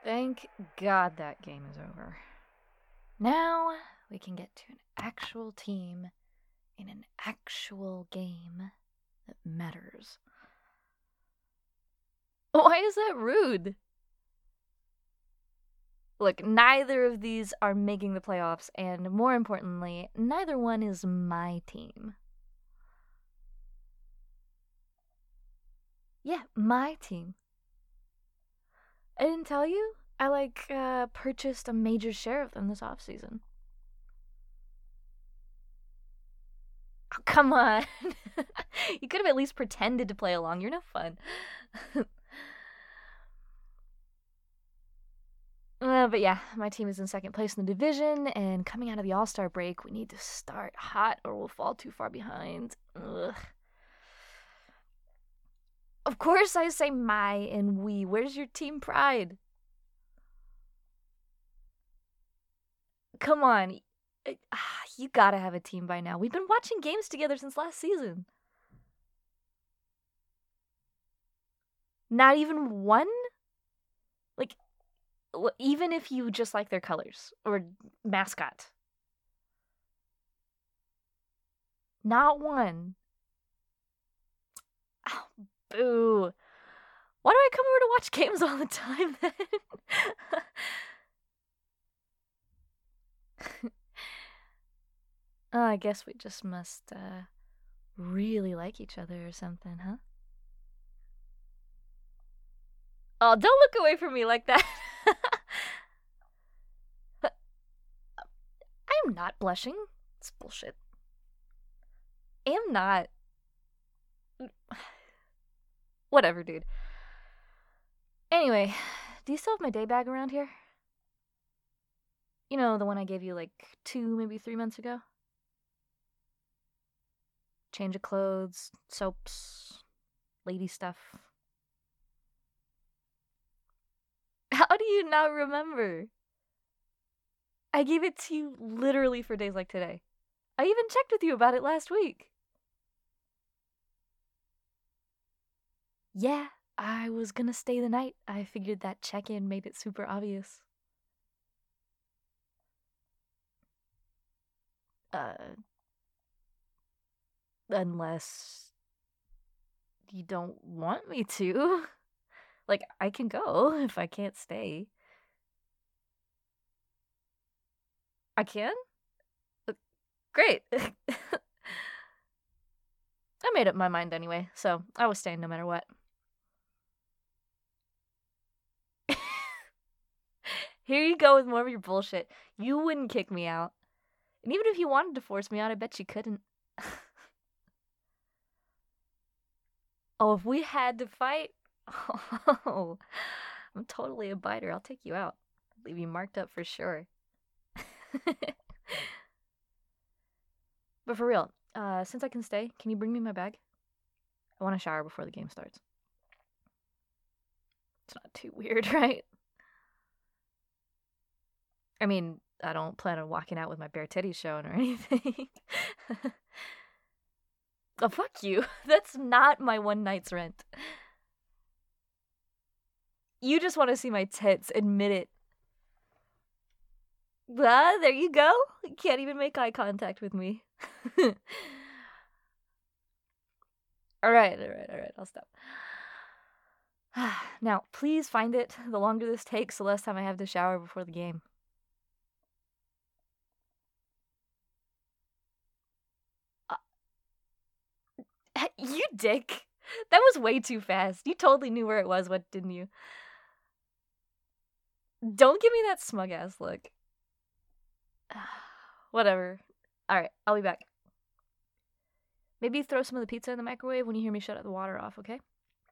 Thank God that game is over. Now we can get to an actual team in an actual game that matters. Why is that rude? Look, neither of these are making the playoffs, and more importantly, neither one is my team. Yeah, my team. I didn't tell you? I purchased a major share of them this offseason. Oh, come on. You could have at least pretended to play along. You're no fun. But yeah, my team is in second place in the division, and coming out of the All-Star break, we need to start hot or we'll fall too far behind. Ugh. Of course I say my and we. Where's your team pride? Come on. You gotta have a team by now. We've been watching games together since last season. Not even one? Like, even if you just like their colors or mascot. Not one. Oh, boo. Why do I come over to watch games all the time then? Oh, I guess we just must really like each other or something, huh? Oh, don't look away from me like that. I am not blushing. It's bullshit. I am not. Whatever, dude. Anyway, do you still have my day bag around here? You know, the one I gave you like 2, maybe 3 months ago? Change of clothes, soaps, lady stuff. How do you not remember? I gave it to you literally for days like today. I even checked with you about it last week. Yeah, I was gonna stay the night. I figured that check-in made it super obvious. Uh, unless you don't want me to. Like, I can go if I can't stay. I can? Great. I made up my mind anyway, so I was staying no matter what. Here you go with more of your bullshit. You wouldn't kick me out. And even if you wanted to force me out, I bet you couldn't. Oh, if we had to fight? Oh, I'm totally a biter. I'll take you out. Leave you marked up for sure. But for real, since I can stay, can you bring me my bag? I want to shower before the game starts. It's not too weird, right? I mean, I don't plan on walking out with my bare titties showing or anything. Oh, fuck you. That's not my one night's rent. You just want to see my tits. Admit it. Ah, there you go. You can't even make eye contact with me. Alright. I'll stop. Now, please find it. The longer this takes, the less time I have to shower before the game. You dick. That was way too fast. You totally knew where it was, what didn't you? Don't give me that smug ass look. Whatever. Alright, I'll be back. Maybe throw some of the pizza in the microwave when you hear me shut the water off, okay?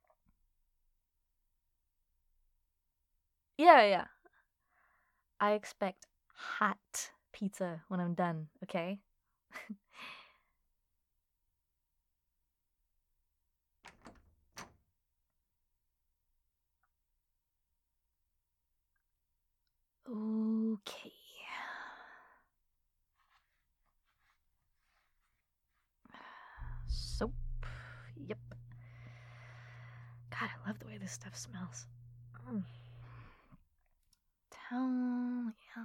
Yeah. I expect hot pizza when I'm done, okay? Okay. Soap. Yep. God, I love the way this stuff smells. Hell yeah.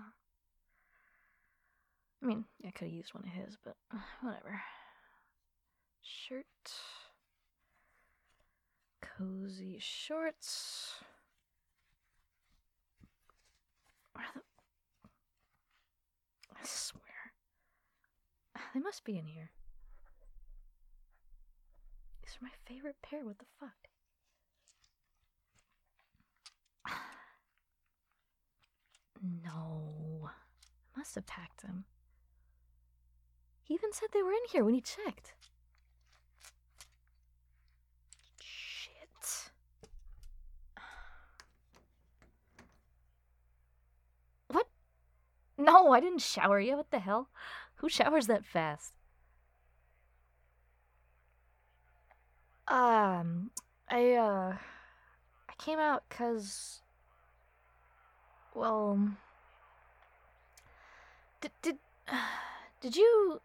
I mean, I could have used one of his, but whatever. Shirt. Cozy shorts. Where the... I swear. They must be in here. These are my favorite pair, what the fuck? No. I must have packed them. He even said they were in here when he checked. Shit. What? No, I didn't shower yet. What the hell? Who showers that fast? I came out 'cause, well, did you,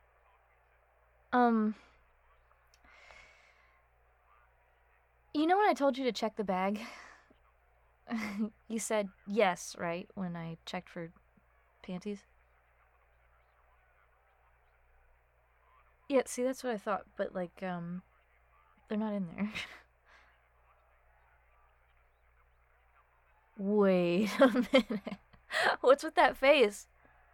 you know when I told you to check the bag? You said yes, right, when I checked for panties? Yeah, see, that's what I thought, but, like, they're not in there. Wait a minute. What's with that face?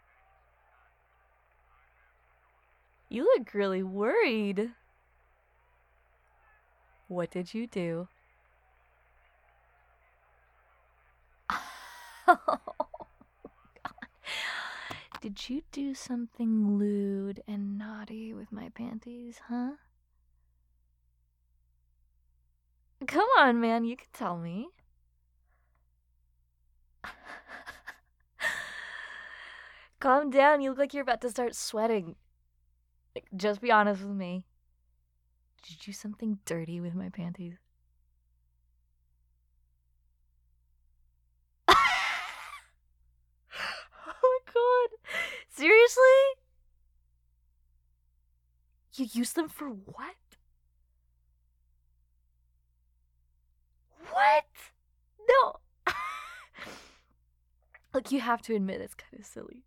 You look really worried. What did you do? Oh, God. Did you do something lewd and naughty with my panties, huh? Come on, man, you can tell me. Calm down, you look like you're about to start sweating. Like, just be honest with me. Did you do something dirty with my panties? Oh my god. Seriously? You used them for what? What? No. Look, you have to admit it's kind of silly.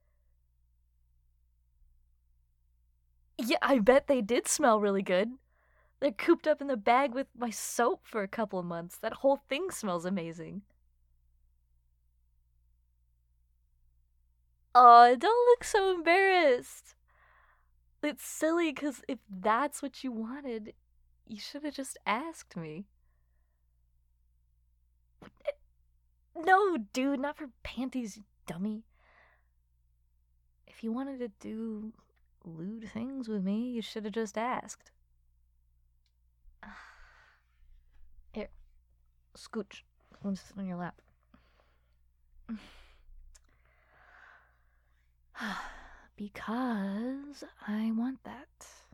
Yeah, I bet they did smell really good. They're cooped up in the bag with my soap for a couple of months. That whole thing smells amazing. Oh, don't look so embarrassed. It's silly because if that's what you wanted, you should have just asked me. No, dude, not for panties, you dummy. If you wanted to do lewd things with me, you should have just asked. Here, scooch. Let me sit on your lap. Because I want that.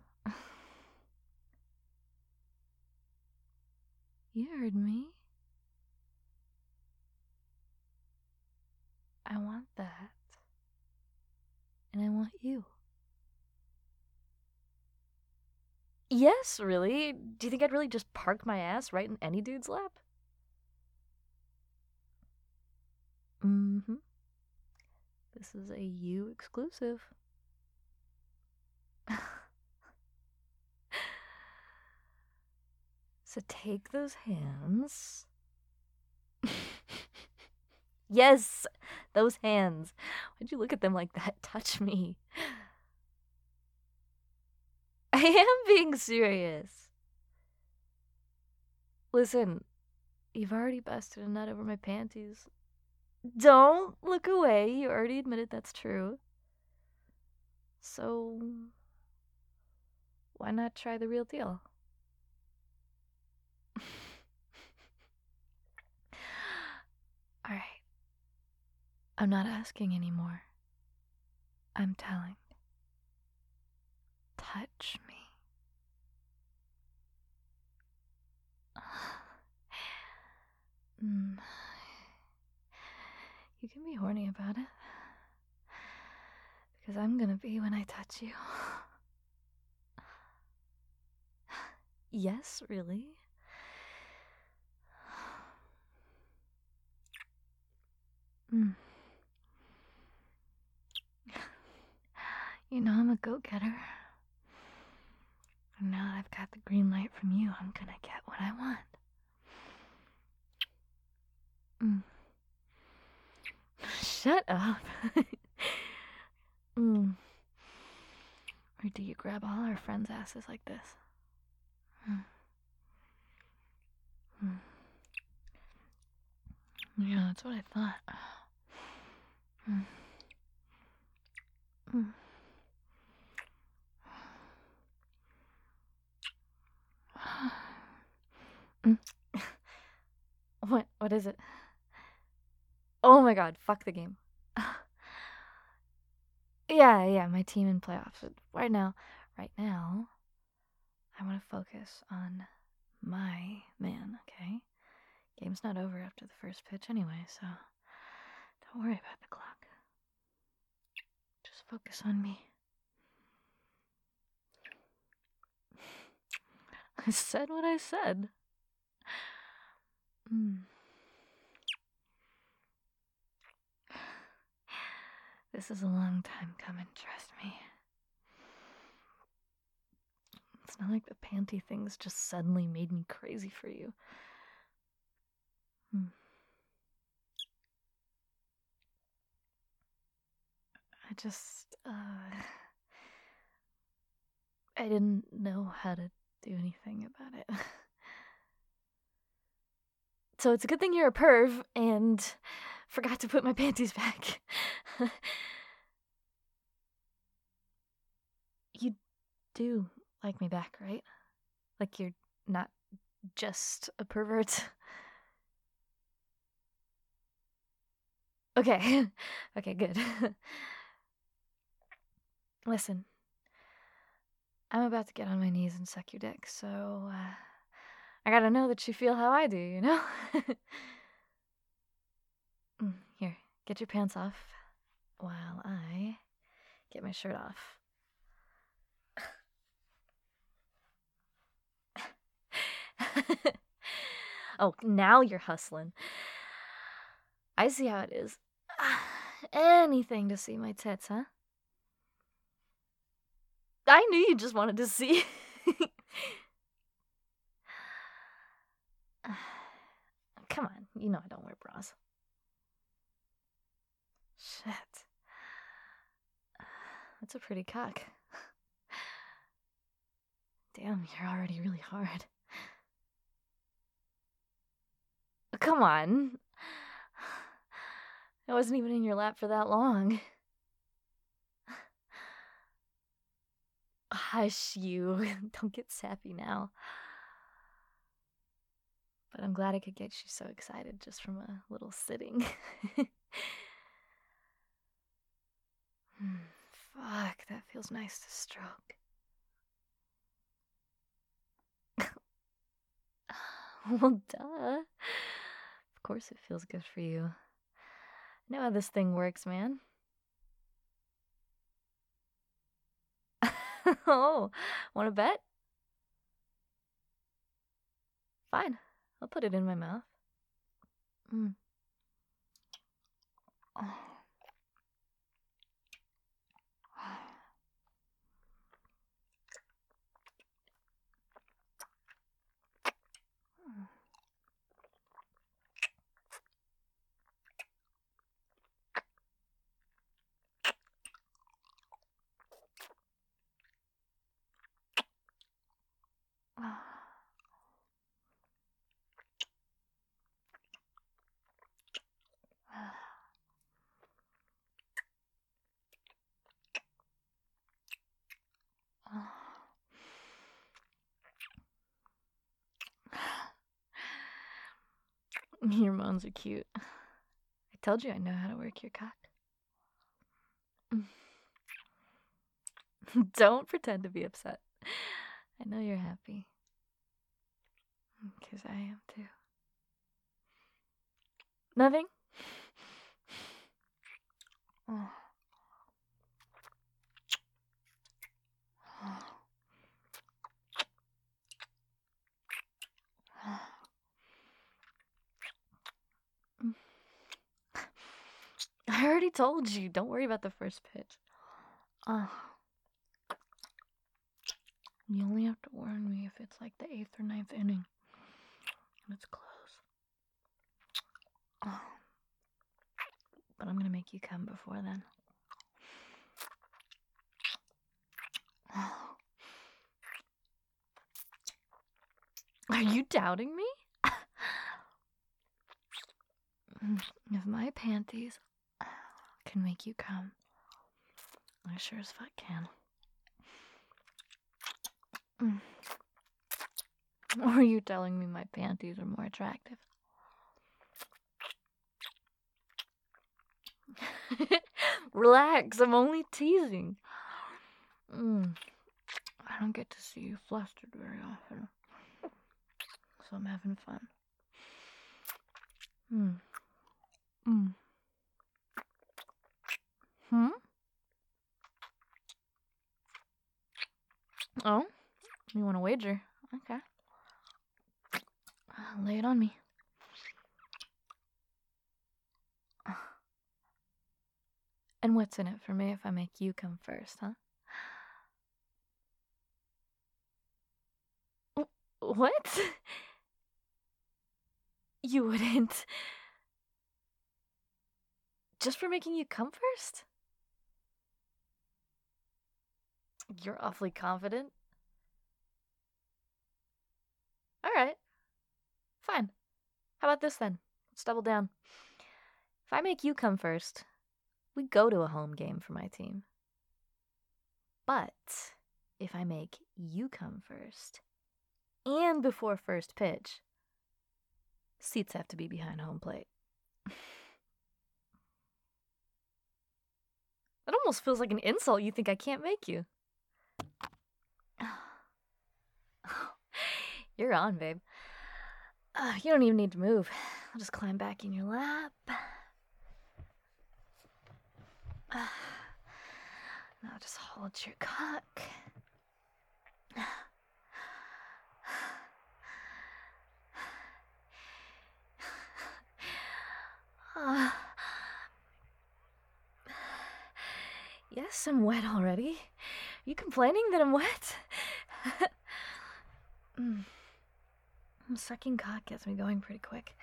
You heard me. I want that. And I want you. Yes, really? Do you think I'd really just park my ass right in any dude's lap? Mm-hmm. This is a you exclusive. So take those hands. Yes, those hands. Why'd you look at them like that? Touch me. I am being serious. Listen, you've already busted a nut over my panties. Don't look away. You already admitted that's true. So, why not try the real deal? Alright. I'm not asking anymore. I'm telling. Touch me. You can be horny about it. Because I'm gonna be when I touch you. Yes, really? Mm. You know I'm a go-getter. And now that I've got the green light from you, I'm gonna get what I want. Mm. Shut up. Mm. Or do you grab all our friends' asses like this? Mm. Mm. Yeah, that's what I thought. Mm. Mm. Mm. What is it? Oh my god, fuck the game. Yeah, my team in playoffs. Right now, I want to focus on my man, okay? Game's not over after the first pitch anyway, so don't worry about the clock. Just focus on me. I said what I said. This is a long time coming, trust me. It's not like the panty things just suddenly made me crazy for you. I just, I didn't know how to do anything about it. So it's a good thing you're a perv and forgot to put my panties back. You do like me back, right? Like you're not just a pervert. Okay. Okay, good. Listen. I'm about to get on my knees and suck your dick, so I gotta know that you feel how I do, you know? Here, get your pants off while I get my shirt off. Oh, now you're hustling. I see how it is. Anything to see my tits, huh? I knew you just wanted to see. Come on, you know I don't wear bras. Shit. That's a pretty cock. Damn, you're already really hard. Come on. I wasn't even in your lap for that long. Hush you. Don't get sappy now. But I'm glad I could get you so excited just from a little sitting. Fuck, that feels nice to stroke. Well, duh. Of course it feels good for you. I know how this thing works, man. Oh, wanna bet? Fine, I'll put it in my mouth. Oh. Your moans are cute. I told you I know how to work your cock. Don't pretend to be upset. I know you're happy. 'Cause I am too. Nothing? Oh. I already told you. Don't worry about the first pitch. You only have to warn me if it's like the 8th or 9th inning. And it's close. But I'm gonna make you come before then. Are you doubting me? If my panties can make you come, I sure as fuck can. Or are you telling me my panties are more attractive? Relax, I'm only teasing. I don't get to see you flustered very often, so I'm having fun. Oh, you want to wager? Okay. Lay it on me. And what's in it for me if I make you come first, huh? What? You wouldn't? Just for making you come first? You're awfully confident. Alright. Fine. How about this then? Let's double down. If I make you come first, we go to a home game for my team. But if I make you come first, and before first pitch, seats have to be behind home plate. That almost feels like an insult. You think I can't make you. You're on, babe. You don't even need to move. I'll just climb back in your lap. Now just hold your cock. Yes, I'm wet already. Are you complaining that I'm wet? Sucking cock gets me going pretty quick.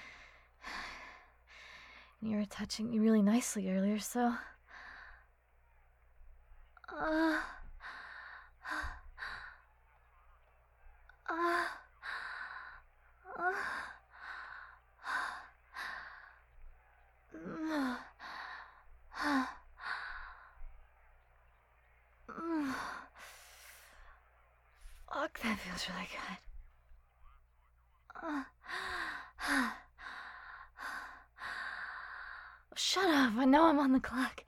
And you were touching me really nicely earlier, so... Fuck, that feels really good. Shut up, I know I'm on the clock.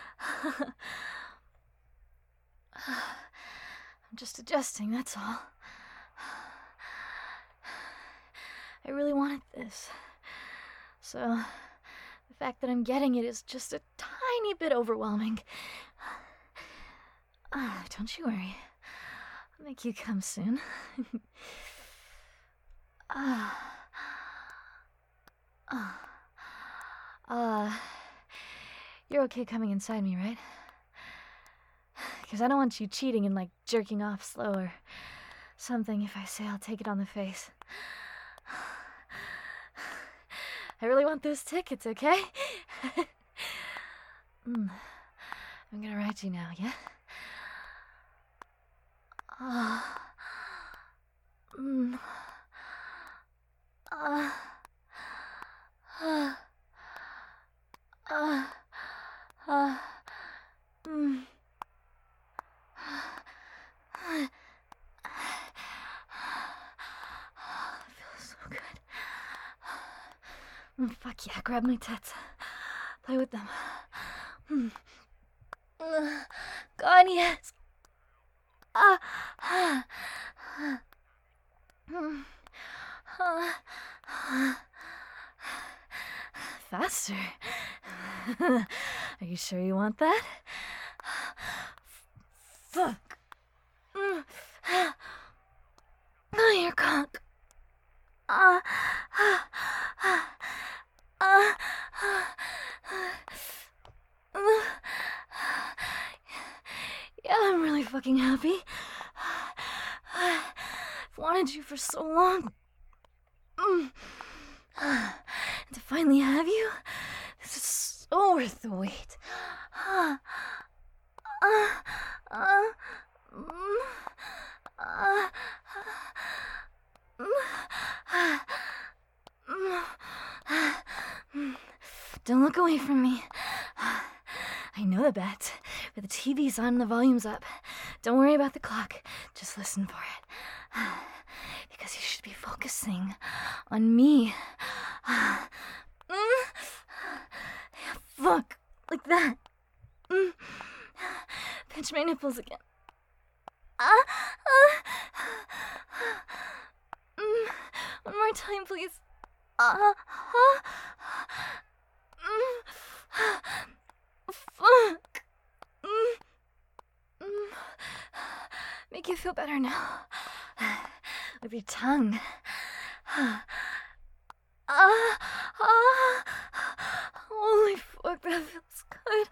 I'm just adjusting, that's all. I really wanted this. So, the fact that I'm getting it is just a tiny bit overwhelming. Don't you worry. I'll make you come soon. You're okay coming inside me, right? Because I don't want you cheating and, like, jerking off slow or something if I say I'll take it on the face. I really want those tickets, okay? I'm gonna write you now, yeah? Feels so good. Fuck yeah, grab my tits. Play with them. God, yes. Faster. Are you sure you want that? Fuck. Your cock. fucking happy? I've wanted you for so long. To finally have you, this is so worth the wait. Don't look away from me. I know the bet, but the TV's on and the volume's up. Don't worry about the clock. Just listen for it. Because you should be focusing on me. Fuck. Like that. Pinch my nipples again. One more time, please. Fuck. Make you feel better now. With your tongue. Holy fuck, that feels good.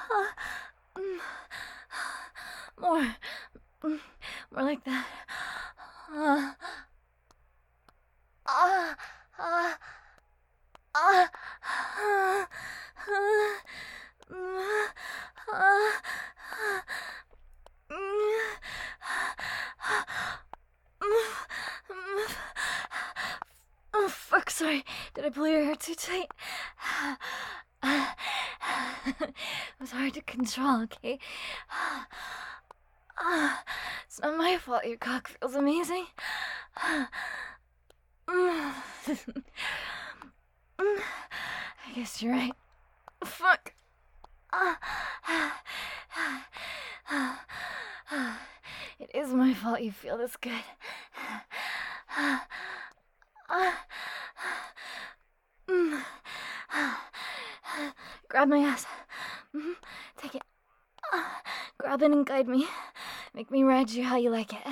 More like that. Oh, fuck, sorry. Did I pull your hair too tight? It was hard to control, okay? It's not my fault your cock feels amazing. I guess you're right. Fuck. It is my fault you feel this good. Grab my ass. Take it. Grab it and guide me. Make me ride you how you like it.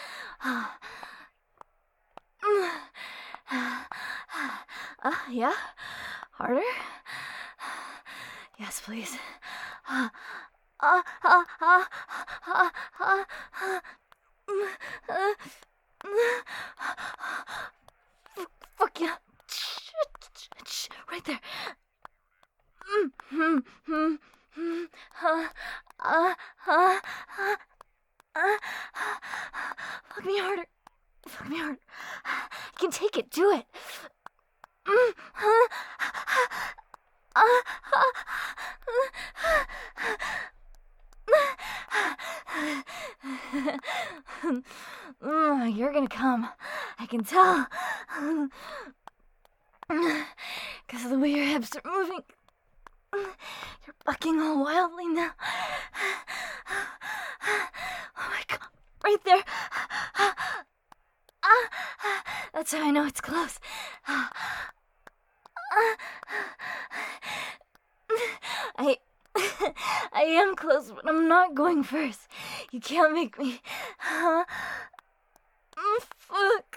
Yeah? Harder? Yes, please. Fuck yeah. Right there. Fuck me harder. Fuck me harder. I can take it. Do it. You're gonna come. I can tell. Because of the way your hips are moving. You're bucking all wildly now. Oh my god. Right there. That's how I know it's close. I am close, but I'm not going first. You can't make me. Fuck.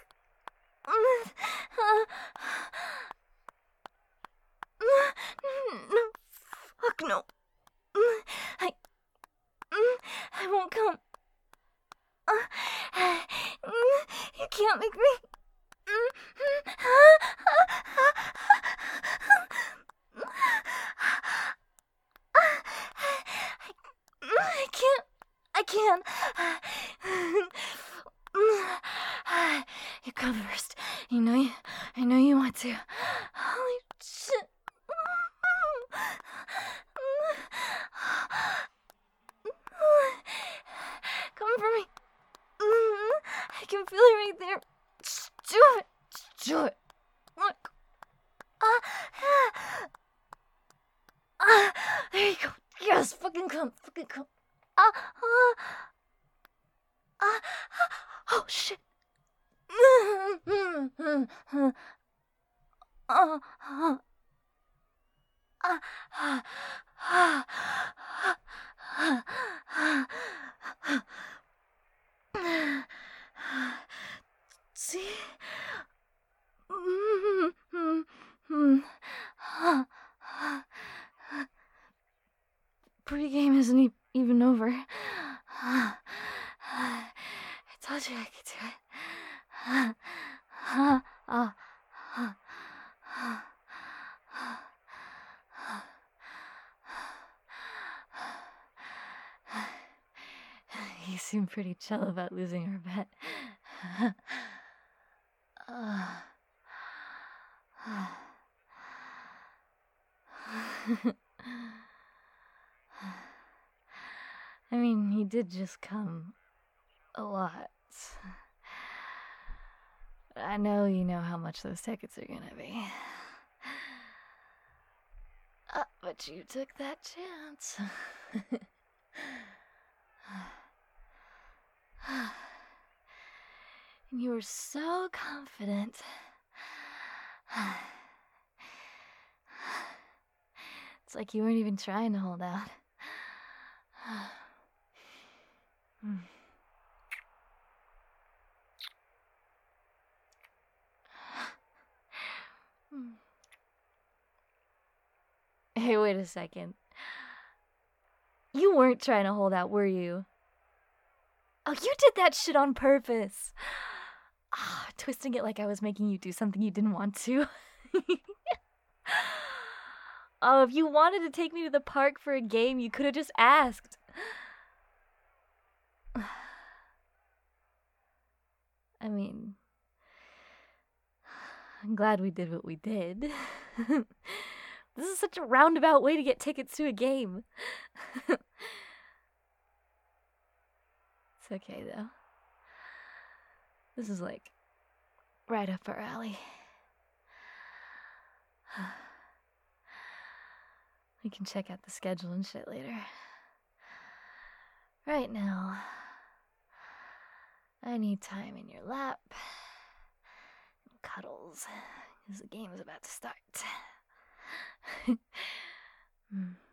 No. Fuck no. I won't come. You can't make me. I can't. You come first. I know you want to. Holy shit. Come for me. I can feel it right there. Just do it. Just do it. Look. There you go. Yes, fucking come. Fucking come. Oh, shit. See? Pregame isn't even over. I could do it. You seem pretty chill about losing our bet. I mean, he did just come a lot. I know you know how much those tickets are gonna be. But you took that chance. And you were so confident. It's like you weren't even trying to hold out. Hey, wait a second. You weren't trying to hold out, were you? Oh, you did that shit on purpose. Twisting it like I was making you do something you didn't want to. Oh, if you wanted to take me to the park for a game, you could have just asked. I mean, I'm glad we did what we did. This is such a roundabout way to get tickets to a game. It's okay, though. This is like right up our alley. We can check out the schedule and shit later. Right now, I need time in your lap and cuddles, because the game is about to start.